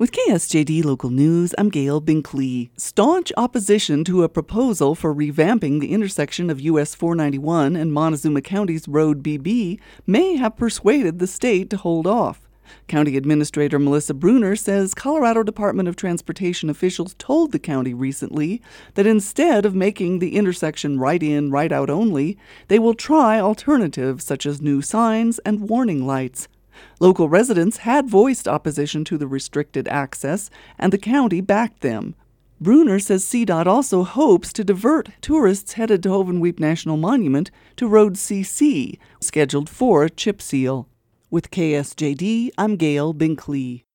With KSJD Local News, I'm Gail Binkley. Staunch opposition to a proposal for revamping the intersection of US 491 and Montezuma County's Road BB may have persuaded the state to hold off. County Administrator Melissa Bruner says Colorado Department of Transportation officials told the county recently that instead of making the intersection right in, right out only, they will try alternatives such as new signs and warning lights. Local residents had voiced opposition to the restricted access, and the county backed them. Bruner says CDOT also hopes to divert tourists headed to Hovenweep National Monument to Road CC, scheduled for a chip seal. With KSJD, I'm Gail Binkley.